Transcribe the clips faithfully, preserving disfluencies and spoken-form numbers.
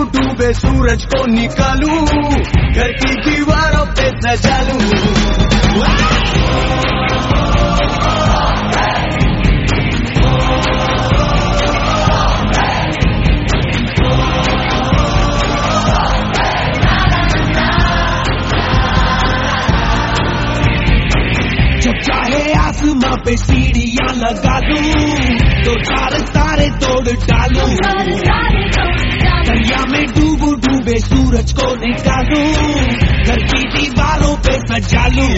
डूबे सूरज को निकालूं, घर की दीवारों पे सजा लूं। जब चाहे आसमां पे सीढ़ियां लगा दूं, तो चार तारे तोड़ डालूं, दरिया में डूबू डूबे सूरज को निकालूं, घर की दीवारों पे सजा लूं।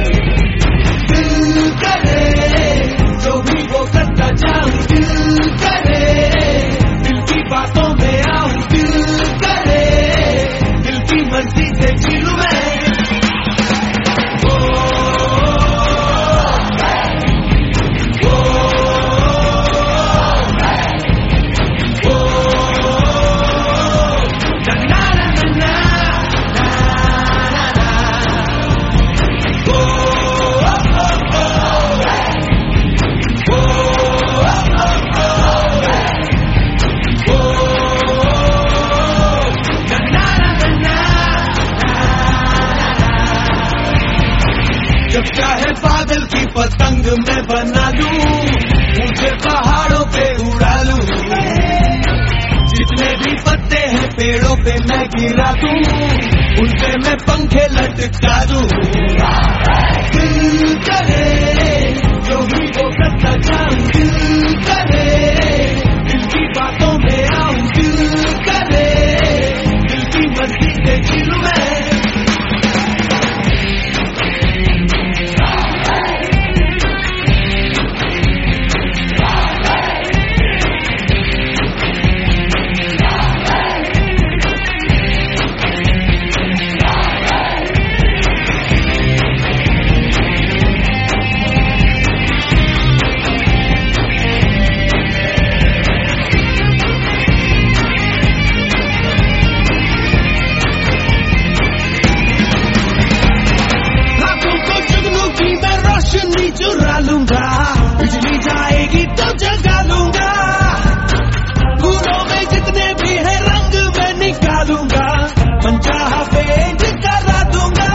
दिल करे जो भी वो करता जाऊं, दिल करे दिल की बातों में आऊं, दिल करे दिल की मर्जी से जी लूं मैं। जब चाहे बादल की पतंग मैं बना लूं, मुझे पहाड़ों पे उड़ा लूं, जितने भी पत्ते हैं पेड़ों पे मैं गिरा दूं, उनसे मैं पंखे लटका दूं। दिल करे जो भी वो करता जाऊं, दिल करे दिल की बातों में आऊं, दिल करे दिल की मर्जी से जी लूं मैं। चुरा लूंगा, बिजली जाएगी तो जगा लूंगा, फूलों में जितने भी है रंग मैं निकालूंगा, मनचाहा पेंट करा दूंगा।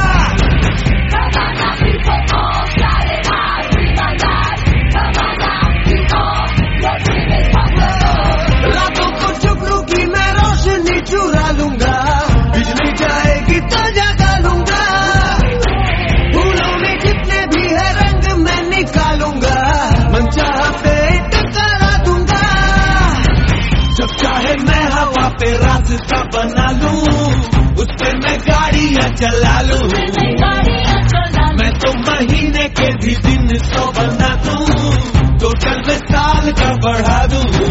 रातों को जुगनू की मैं रोशनी चुरा लूंगा, बिजली जाएगी तो जगा लूंगा, निकालूंगा, मनचाहा पेंट करा दूंगा। जब चाहे मैं हवा पे रास्ता बना लूं, उस पे मैं गाड़ियां चला लूं, मैं तो महीने के भी दिन सौ बना दूं, टोटल में साल का बढ़ा दूं।